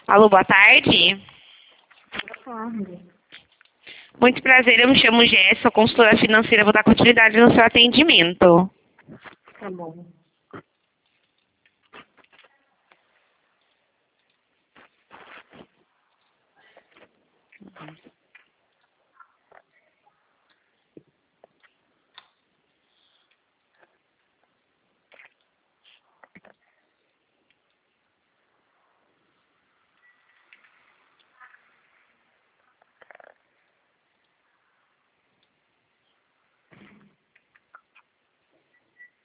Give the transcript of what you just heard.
Alô, boa tarde. Boa tarde. Muito prazer, eu me chamo Jéssica, sou consultora financeira, vou dar continuidade no seu atendimento. Tá bom.